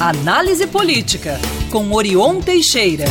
Análise Política, com Orion Teixeira.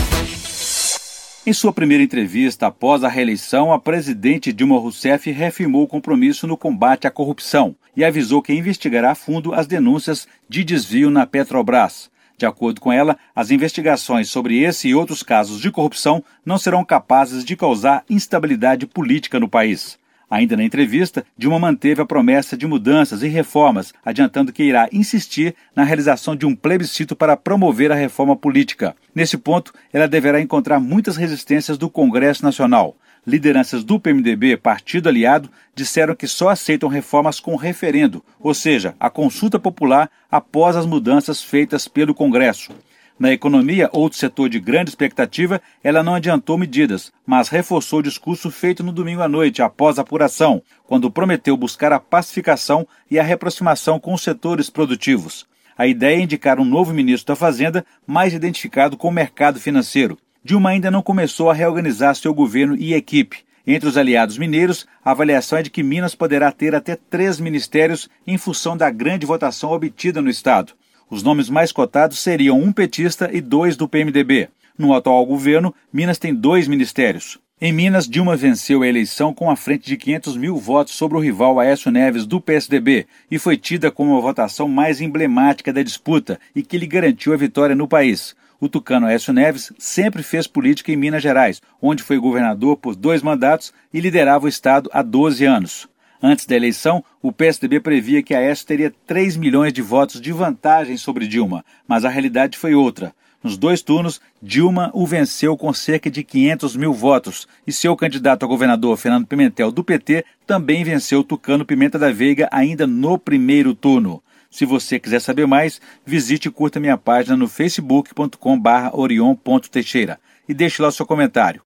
Em sua primeira entrevista após a reeleição, a presidente Dilma Rousseff reafirmou o compromisso no combate à corrupção e avisou que investigará a fundo as denúncias de desvio na Petrobras. De acordo com ela, as investigações sobre esse e outros casos de corrupção não serão capazes de causar instabilidade política no país. Ainda na entrevista, Dilma manteve a promessa de mudanças e reformas, adiantando que irá insistir na realização de um plebiscito para promover a reforma política. Nesse ponto, ela deverá encontrar muitas resistências do Congresso Nacional. Lideranças do PMDB, partido aliado, disseram que só aceitam reformas com referendo, ou seja, a consulta popular após as mudanças feitas pelo Congresso. Na economia, outro setor de grande expectativa, ela não adiantou medidas, mas reforçou o discurso feito no domingo à noite, após a apuração, quando prometeu buscar a pacificação e a reaproximação com os setores produtivos. A ideia é indicar um novo ministro da Fazenda, mais identificado com o mercado financeiro. Dilma ainda não começou a reorganizar seu governo e equipe. Entre os aliados mineiros, a avaliação é de que Minas poderá ter até 3 ministérios em função da grande votação obtida no estado. Os nomes mais cotados seriam um petista e 2 do PMDB. No atual governo, Minas tem 2 ministérios. Em Minas, Dilma venceu a eleição com a frente de 500 mil votos sobre o rival Aécio Neves do PSDB e foi tida como a votação mais emblemática da disputa e que lhe garantiu a vitória no país. O tucano Aécio Neves sempre fez política em Minas Gerais, onde foi governador por 2 mandatos e liderava o estado há 12 anos. Antes da eleição, o PSDB previa que Aécio teria 3 milhões de votos de vantagem sobre Dilma, mas a realidade foi outra. Nos 2 turnos, Dilma o venceu com cerca de 500 mil votos e seu candidato a governador, Fernando Pimentel, do PT, também venceu o tucano Pimenta da Veiga ainda no primeiro turno. Se você quiser saber mais, visite e curta minha página no facebook.com/orion.teixeira e deixe lá o seu comentário.